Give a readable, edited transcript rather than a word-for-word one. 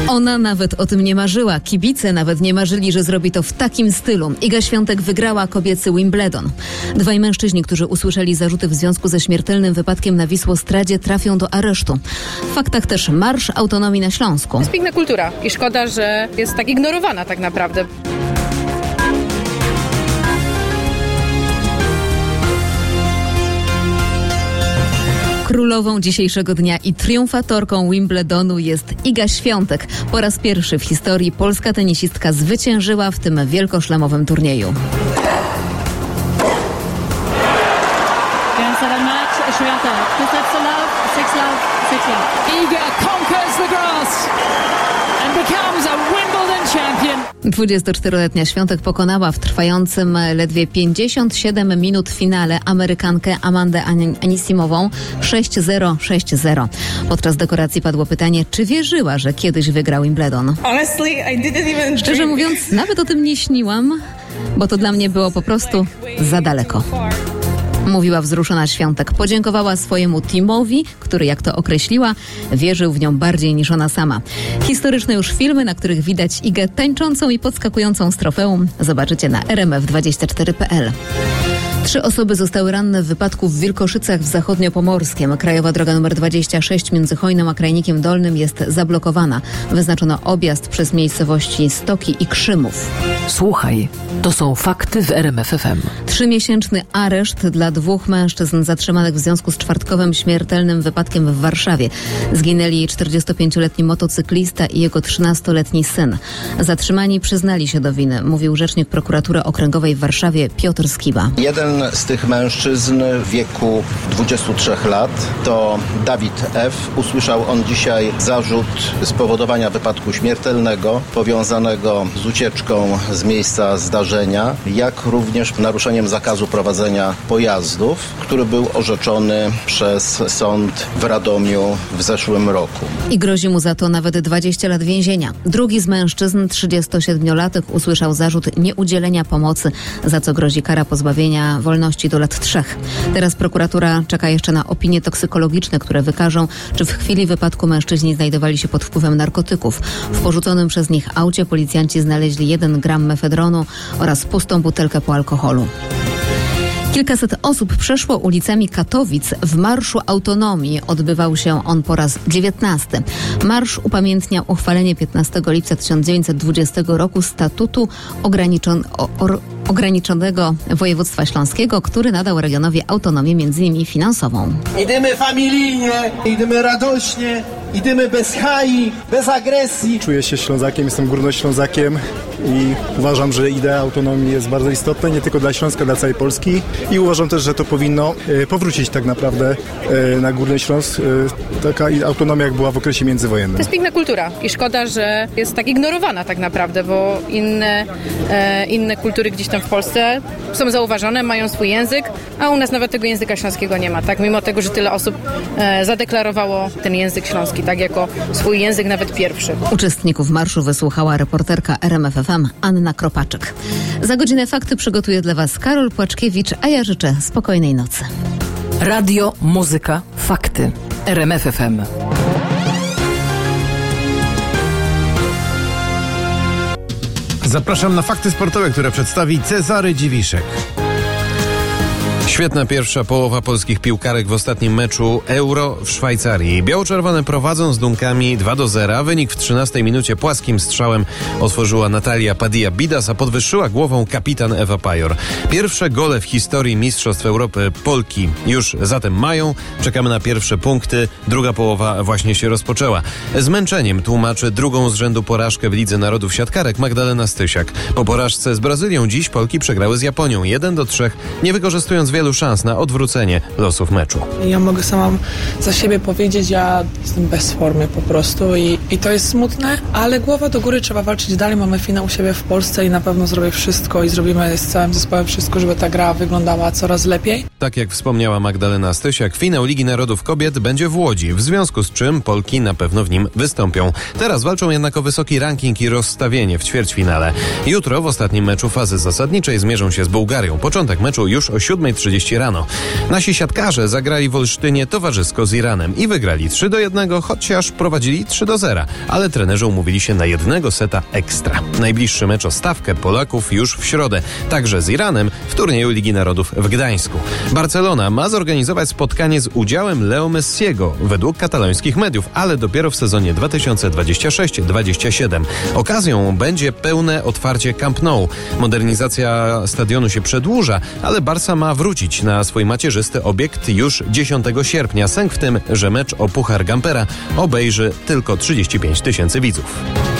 Ona nawet o tym nie marzyła. Kibice nawet nie marzyli, że zrobi to w takim stylu. Iga Świątek wygrała kobiecy Wimbledon. Dwaj mężczyźni, którzy usłyszeli zarzuty w związku ze śmiertelnym wypadkiem na Wisłostradzie, trafią do aresztu. W faktach też Marsz Autonomii na Śląsku. To jest piękna kultura i szkoda, że jest tak ignorowana tak naprawdę. Królową dzisiejszego dnia i triumfatorką Wimbledonu jest Iga Świątek. Po raz pierwszy w historii polska tenisistka zwyciężyła w tym wielkoszlemowym turnieju. Iga conquers the grass and becomes a Wimbledon champion. 24-letnia Świątek pokonała w trwającym ledwie 57 minut finale Amerykankę Amandę Anisimową 6-0, 6-0. Podczas dekoracji padło pytanie, czy wierzyła, że kiedyś wygra Wimbledon. Szczerze mówiąc, nawet o tym nie śniłam, bo to dla mnie było po prostu za daleko. Mówiła wzruszona Świątek. Podziękowała swojemu teamowi, który, jak to określiła, wierzył w nią bardziej niż ona sama. Historyczne już filmy, na których widać Igę tańczącą i podskakującą z trofeum, zobaczycie na rmf24.pl. 3 osoby zostały ranne w wypadku w Wilkoszycach w Zachodniopomorskiem. Krajowa droga nr 26 między Chojną a Krajnikiem Dolnym jest zablokowana. Wyznaczono objazd przez miejscowości Stoki i Krzymów. Słuchaj, to są fakty w RMF FM. 3-miesięczny areszt dla 2 mężczyzn zatrzymanych w związku z czwartkowym śmiertelnym wypadkiem w Warszawie. Zginęli 45-letni motocyklista i jego 13-letni syn. Zatrzymani przyznali się do winy, mówił rzecznik prokuratury okręgowej w Warszawie Piotr Skiba. Jeden z tych mężczyzn w wieku 23 lat to Dawid F. Usłyszał on dzisiaj zarzut spowodowania wypadku śmiertelnego powiązanego z ucieczką z miejsca zdarzenia, jak również naruszeniem zakazu prowadzenia pojazdów, który był orzeczony przez sąd w Radomiu w zeszłym roku. I grozi mu za to nawet 20 lat więzienia. Drugi z mężczyzn, 37-latek, usłyszał zarzut nieudzielenia pomocy, za co grozi kara pozbawienia wolności do lat 3. Teraz prokuratura czeka jeszcze na opinie toksykologiczne, które wykażą, czy w chwili wypadku mężczyźni znajdowali się pod wpływem narkotyków. W porzuconym przez nich aucie policjanci znaleźli 1 gram mefedronu oraz pustą butelkę po alkoholu. Kilkaset osób przeszło ulicami Katowic w Marszu Autonomii. Odbywał się on po raz 19. Marsz upamiętnia uchwalenie 15 lipca 1920 roku statutu ograniczonego województwa śląskiego, który nadał regionowi autonomię m.in. finansową. Idziemy familijnie, idziemy radośnie, idziemy bez haj, bez agresji. Czuję się Ślązakiem, jestem Górnoślązakiem i uważam, że idea autonomii jest bardzo istotna, nie tylko dla Śląska, dla całej Polski i uważam też, że to powinno powrócić tak naprawdę na Górny Śląsk. Taka autonomia, jak była w okresie międzywojennym. To jest piękna kultura i szkoda, że jest tak ignorowana tak naprawdę, bo inne kultury gdzieś tam w Polsce są zauważone, mają swój język, a u nas nawet tego języka śląskiego nie ma, tak? Mimo tego, że tyle osób zadeklarowało ten język śląski, tak? Jako swój język nawet pierwszy. Uczestników marszu wysłuchała reporterka RMF FM Anna Kropaczek. Za godzinę fakty przygotuje dla Was Karol Płaczkiewicz, a ja życzę spokojnej nocy. Radio, muzyka, fakty. RMF FM. Zapraszam na fakty sportowe, które przedstawi Cezary Dziwiszek. Świetna pierwsza połowa polskich piłkarek w ostatnim meczu Euro w Szwajcarii. Biało-czerwone prowadzą z Dunkami 2-0. Wynik w 13 minucie płaskim strzałem otworzyła Natalia Padilla-Bidas, a podwyższyła głową kapitan Ewa Pajor. Pierwsze gole w historii Mistrzostw Europy Polki już zatem mają. Czekamy na pierwsze punkty. Druga połowa właśnie się rozpoczęła. Zmęczeniem tłumaczy drugą z rzędu porażkę w Lidze Narodów siatkarek Magdalena Stysiak. Po porażce z Brazylią dziś Polki przegrały z Japonią 1-3, nie wykorzystując wielu szans na odwrócenie losów meczu. Ja mogę sama za siebie powiedzieć, ja jestem bez formy po prostu i to jest smutne, ale głowa do góry, trzeba walczyć dalej, mamy finał u siebie w Polsce i na pewno zrobię wszystko i zrobimy z całym zespołem wszystko, żeby ta gra wyglądała coraz lepiej. Tak jak wspomniała Magdalena Stysiak, finał Ligi Narodów Kobiet będzie w Łodzi, w związku z czym Polki na pewno w nim wystąpią. Teraz walczą jednak o wysoki ranking i rozstawienie w ćwierćfinale. Jutro w ostatnim meczu fazy zasadniczej zmierzą się z Bułgarią. Początek meczu już o 7:30 6:30 rano. Nasi siatkarze zagrali w Olsztynie towarzysko z Iranem i wygrali 3-1, chociaż prowadzili 3-0, ale trenerzy umówili się na jednego seta ekstra. Najbliższy mecz o stawkę Polaków już w środę, także z Iranem w turnieju Ligi Narodów w Gdańsku. Barcelona ma zorganizować spotkanie z udziałem Leo Messiego według katalońskich mediów, ale dopiero w sezonie 2026-27. Okazją będzie pełne otwarcie Camp Nou. Modernizacja stadionu się przedłuża, ale Barca ma wrócić na swój macierzysty obiekt już 10 sierpnia. Sęk w tym, że mecz o Puchar Gampera obejrzy tylko 35 000 widzów.